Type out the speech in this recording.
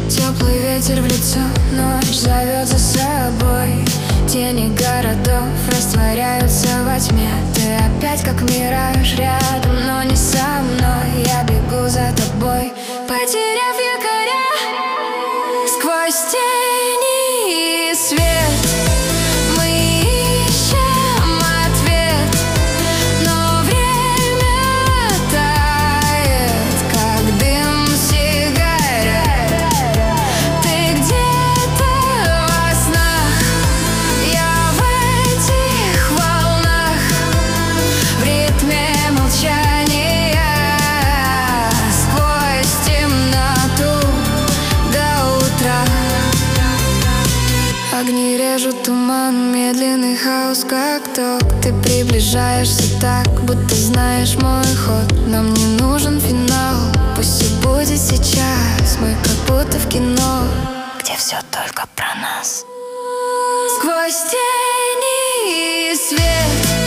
Теплый ветер в лицо, ночь зовет за собой. Тени городов растворяются во тьме. Ты опять как мираж рядом, но не со мной. Я бегу за тобой, потеряв якоря. Сквозь тени и свет мы ищем ответ, но время тает, как дым сигарет. Ты где-то во снах, я в этих волнах, в ритме молчания, сквозь темноту до утра. Огни режут туман, медленный хаос, как ток. Ты приближаешься так, будто знаешь мой ход. Нам не нужен финал, пусть все будет сейчас. Мы как будто в кино, где все только про нас. Сквозь тени и свет